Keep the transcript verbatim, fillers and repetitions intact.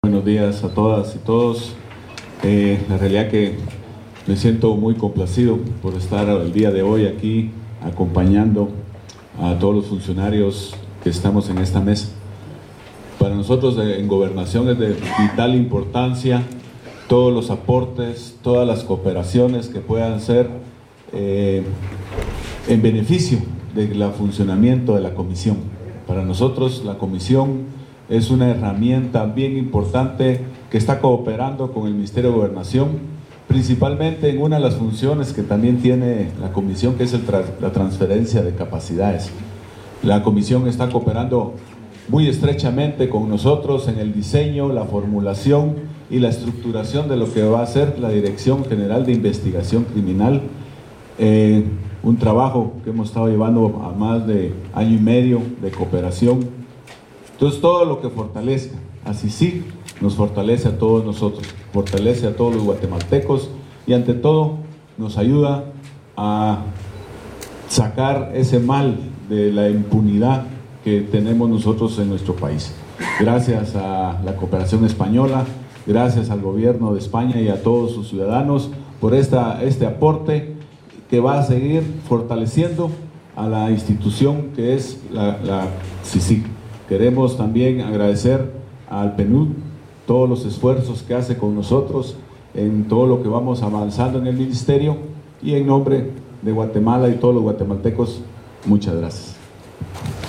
Buenos días a todas y todos. Eh, la realidad que me siento muy complacido por estar el día de hoy aquí acompañando a todos los funcionarios que estamos en esta mesa. Para nosotros eh, en Gobernación es de vital importancia todos los aportes, todas las cooperaciones que puedan ser eh, en beneficio del funcionamiento de la comisión. Para nosotros la comisión es una herramienta bien importante que está cooperando con el Ministerio de Gobernación, principalmente en una de las funciones que también tiene la comisión, que es el tra la transferencia de capacidades. La comisión está cooperando muy estrechamente con nosotros en el diseño, la formulación y la estructuración de lo que va a ser la Dirección General de Investigación Criminal, eh, un trabajo que hemos estado llevando a más de año y medio de cooperación. Entonces todo lo que fortalezca, así sí, nos fortalece a todos nosotros, fortalece a todos los guatemaltecos y ante todo nos ayuda a sacar ese mal de la impunidad que tenemos nosotros en nuestro país. Gracias a la cooperación española, gracias al gobierno de España y a todos sus ciudadanos por esta, este aporte que va a seguir fortaleciendo a la institución que es la, la C I C I C. Queremos también agradecer al P N U D todos los esfuerzos que hace con nosotros en todo lo que vamos avanzando en el ministerio, y en nombre de Guatemala y todos los guatemaltecos, muchas gracias.